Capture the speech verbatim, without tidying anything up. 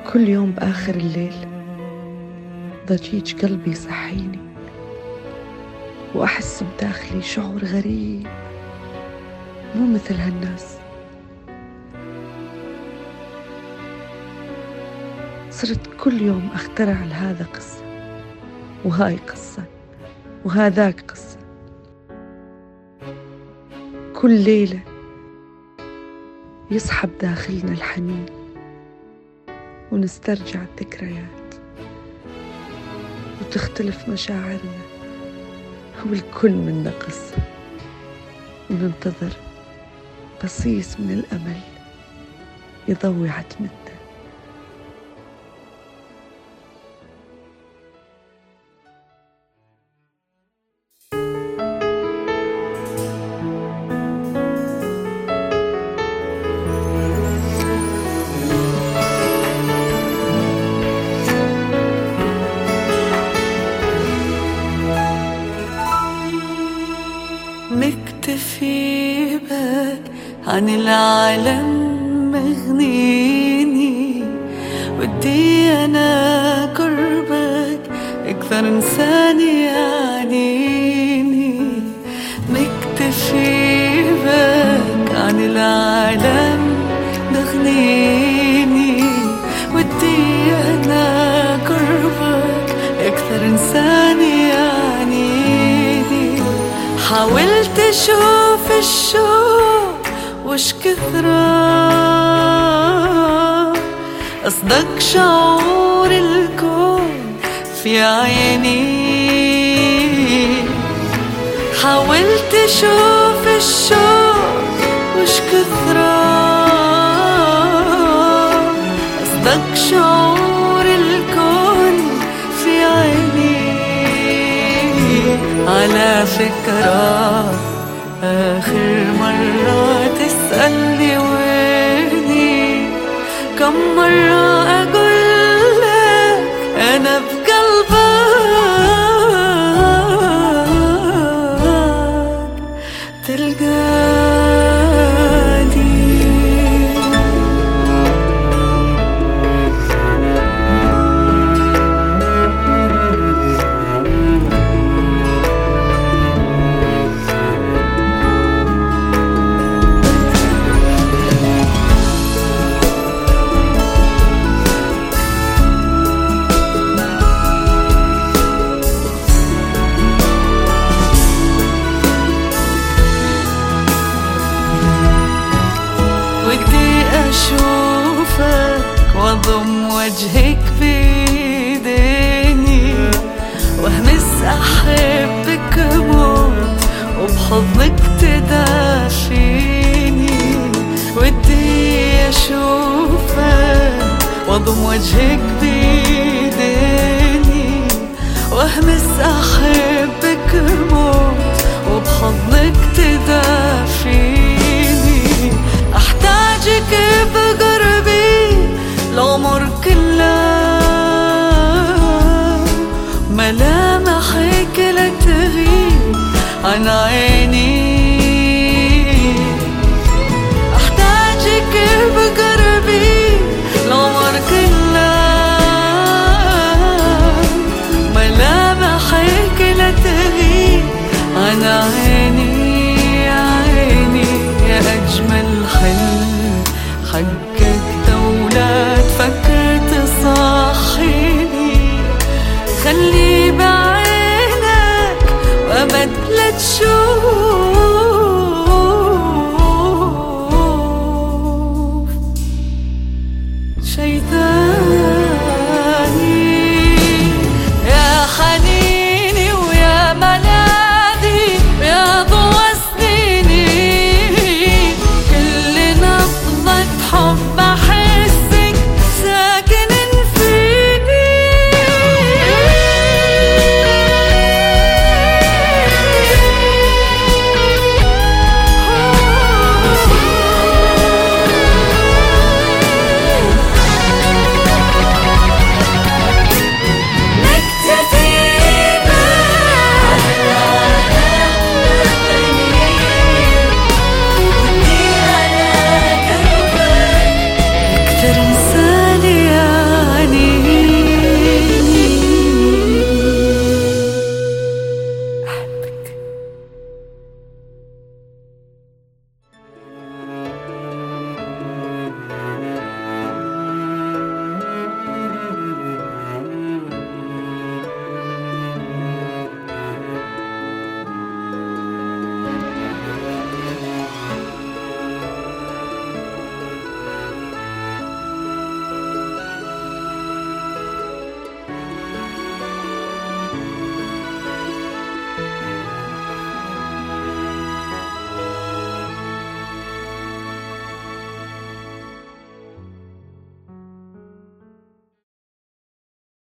كل يوم بآخر الليل ضجيج قلبي يصحيني، وأحس بداخلي شعور غريب مو مثل هالناس. صرت كل يوم أخترع لهذا قصة، وهاي قصة، وهذاك قصة. كل ليلة يصحب داخلنا الحنين ونسترجع الذكريات، وتختلف مشاعرنا، والكل منا قصة، وننتظر بصيص من الأمل يضوي عتمتنا. مكتفي بك عن العالم مغنيني، ودي أنا قربك أكثر إنسان يعنيني. مكتفي بك عن العالم مغنيني، ودي أنا قربك أكثر إنسان يعنيني. حاولت أشوف الشوق وش كثرة، أصدق شعور الكون في عيني. حاولت أشوف الشوق وش كثرة، أصدق شعور الكون في عيني. على فكرة آخر مرة تسألني ويني، كم مرة أقول لك أنا بقلبك تلقاني. ودي أشوفك وأضم وجهك بيديني، وأهمس أحبك موت وبحضنك تدافيني. ودي أشوفك وأضم وجهك بيديني، وأهمس أحبك موت وبحضنك تدافيني. أحتاجك بقربي العمر كله، ملامحك لا تغيب عن عيني. أحتاجك بقربي العمر كله، ملامحك لا تغيب عن عيني. عيني يا أجمل حلم حقك دولة تفكر تصحيني. خلي بعينك وأبد لا تشوف شي ثاني.